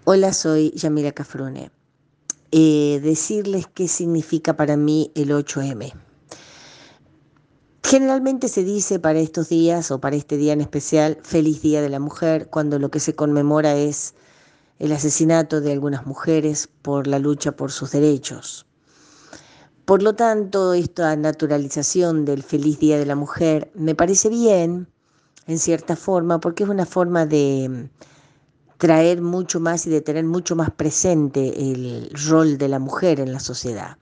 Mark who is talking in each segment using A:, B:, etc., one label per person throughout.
A: Hola, soy Yamila Cafrune. Decirles qué significa para mí el 8M. Generalmente se dice para estos días o para este día en especial, Feliz Día de la Mujer, cuando lo que se conmemora es el asesinato de algunas mujeres por la lucha por sus derechos. Por lo tanto, esta naturalización del Feliz Día de la Mujer me parece bien, en cierta forma, porque es una forma de traer mucho más y de tener mucho más presente el rol de la mujer en la sociedad.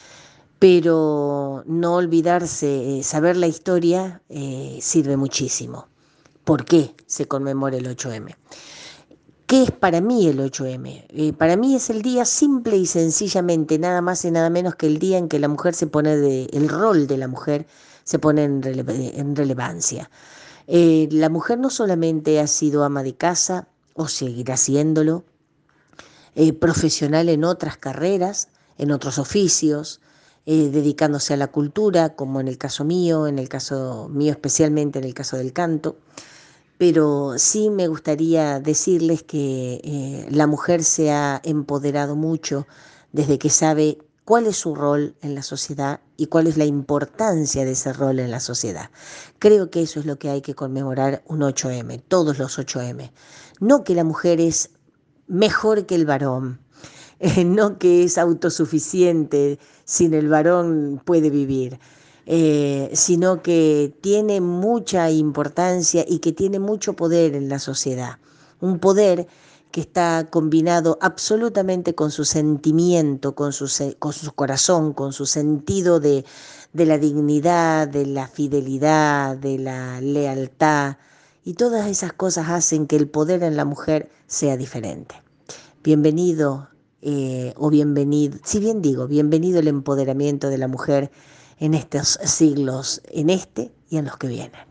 A: Pero no olvidarse, saber la historia sirve muchísimo. ¿Por qué se conmemora el 8M? ¿Qué es para mí el 8M? Para mí es el día simple y sencillamente, nada más y nada menos que el día en que la mujer se pone el rol de la mujer se pone en relevancia. La mujer no solamente ha sido ama de casa, o seguirá siéndolo, profesional en otras carreras, en otros oficios, dedicándose a la cultura, como en el caso mío especialmente en el caso del canto. Pero sí me gustaría decirles que la mujer se ha empoderado mucho desde que sabe cuál es su rol en la sociedad y cuál es la importancia de ese rol en la sociedad. Creo que eso es lo que hay que conmemorar un 8M, todos los 8M. No que la mujer es mejor que el varón, no que es autosuficiente, sin el varón puede vivir, sino que tiene mucha importancia y que tiene mucho poder en la sociedad. Un poder que está combinado absolutamente con su sentimiento, con su corazón, con su sentido de la dignidad, de la fidelidad, de la lealtad. Y todas esas cosas hacen que el poder en la mujer sea diferente. Bienvenido o bienvenido, si bien digo, bienvenido el empoderamiento de la mujer en estos siglos, en este y en los que vienen.